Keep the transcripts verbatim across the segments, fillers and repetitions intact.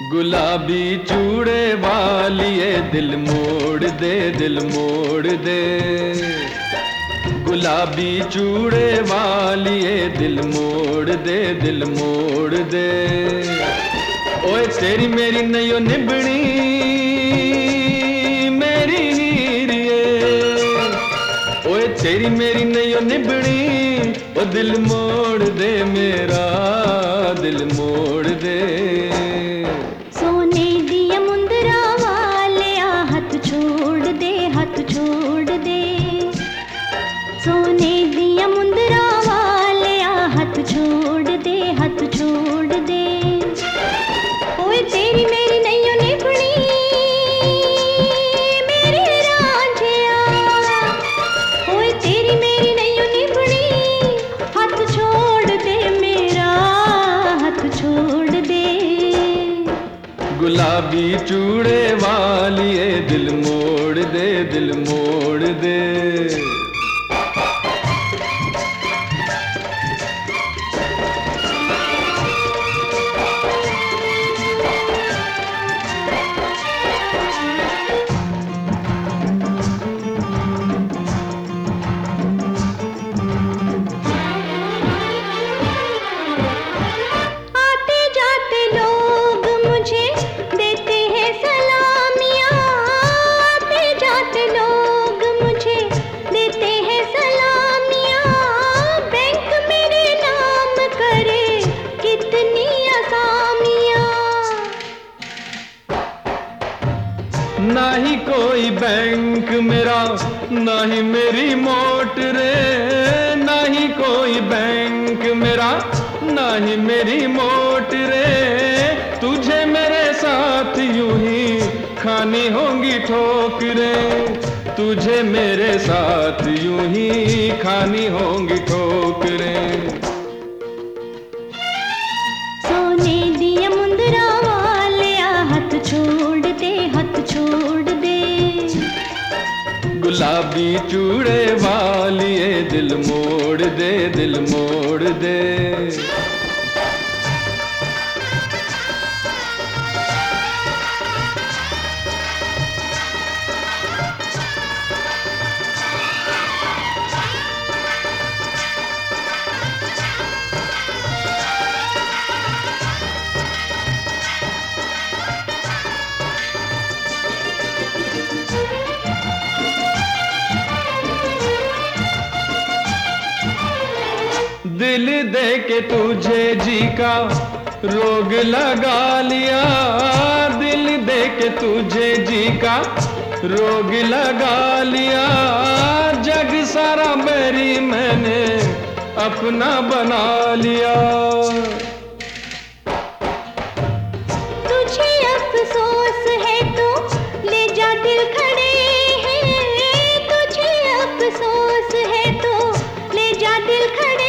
गुलाबी चूड़े वालिए दिल मोड़ दे, दिल मोड़ दे। गुलाबी चूड़े वालिए दिल मोड़ दे, दिल मोड़ दे। ओए तेरी मेरी नैयो निभनी मेरी हीरिए, ओए तेरी मेरी नैयो निभनी, ओ दिल मोड़ दे मेरा, दिल मोड़ दे। सोने दिया मुंदरा वाले आ हाथ छोड़ दे, हाथ छोड़ दे। सोने दिया मुंदरा वाले आ हाथ छोड़ दे, हाथ छोड़ दे। ओए तेरी मेरी नैयो निभनी मेरे रांझिया, ओए तेरी मेरी नैयो निभनी, हाथ छोड़ दे मेरा, हाथ छोड़ दे। गुलाबी चूड़े वालिए दिल मोड़ दे, दिल मोड़ दे। ना ही कोई बैंक मेरा, ना ही मेरी मोटर रे, ना ही कोई बैंक मेरा, ना ही मेरी मोटर रे। तुझे मेरे साथ यूं ही खानी होंगी ठोकरें, तुझे मेरे साथ यूं ही खानी होंगी ठोकरें। सोने दिया मुंदरा वाले आ हाथ छोड़ दे, हाथ छोड़ दे। गुलाबी चूड़े वालिए दिल मोड़ दे, दिल मोड़ दे। दिल दे के तुझे जी का रोग लगा लिया, दिल दे के तुझे जी का रोग लगा लिया। जग सारा मेरी मैंने अपना बना लिया। तुझे अफसोस है तो ले जा दिल खड़े हैं, तुझे अफसोस है तो ले जा दिल खड़े।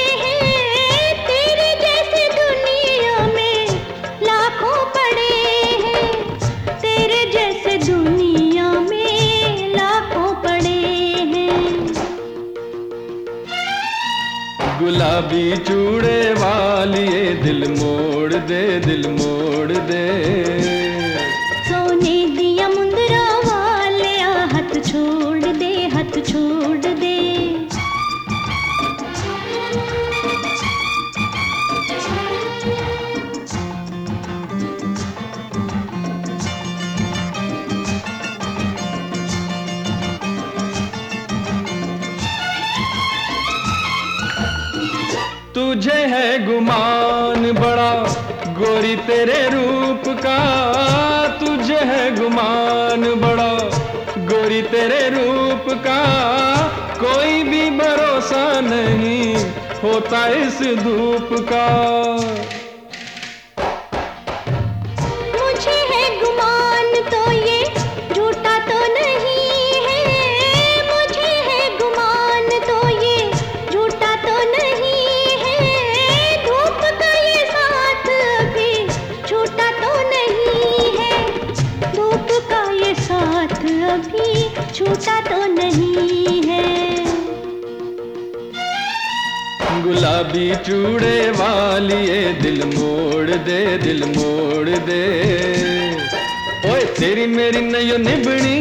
गुलाबी चूड़े वालिए दिल मोड़ दे, दिल मोड़ दे। सोने दिया मुंदरा वाले आ हाथ छोड़ दे, हाथ छोड़ दे। तुझे है गुमान बड़ा गोरी तेरे रूप का, तुझे है गुमान बड़ा गोरी तेरे रूप का। कोई भी भरोसा नहीं होता इस धूप का। मुझे है गुमान तो ये झूठा तो नहीं है, मुझे है गुमान तो ये झूठा तो नहीं है। धूप का ये साथ अभी छूटा तो नहीं है, धूप का ये साथ अभी छूटा तो नहीं है। गुलाबी चूड़े वालिए दिल मोड़ दे, दिल मोड़ दे। ओए तेरी मेरी नयो निभनी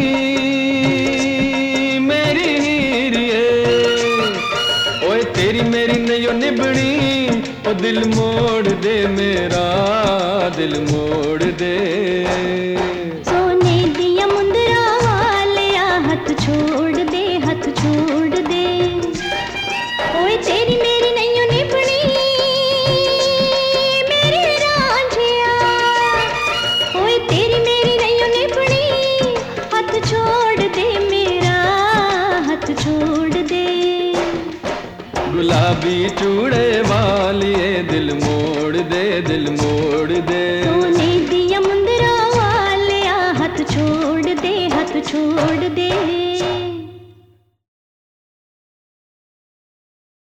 मेरी हीरिए, ओए तेरी मेरी नयो निभनी, ओ दिल मोड़ दे मेरा, दिल मोड़ दे। सोने दिया मुंदरा वालिया हाथ छोड़ दे, हाथ छोड़ दे। ओए तेरी मेरी नैयो निभनी मेरी रांझिया, ओए तेरी मेरी नैयो निभनी, हाथ छोड़ दे मेरा, हाथ छोड़ दे। गुलाबी चूड़े वालिए दिल मोड़ दे, दिल मोड़ दे। सोने दिया मुंदरा वालिया हाथ छोड़ दे, हाथ छोड़ दे।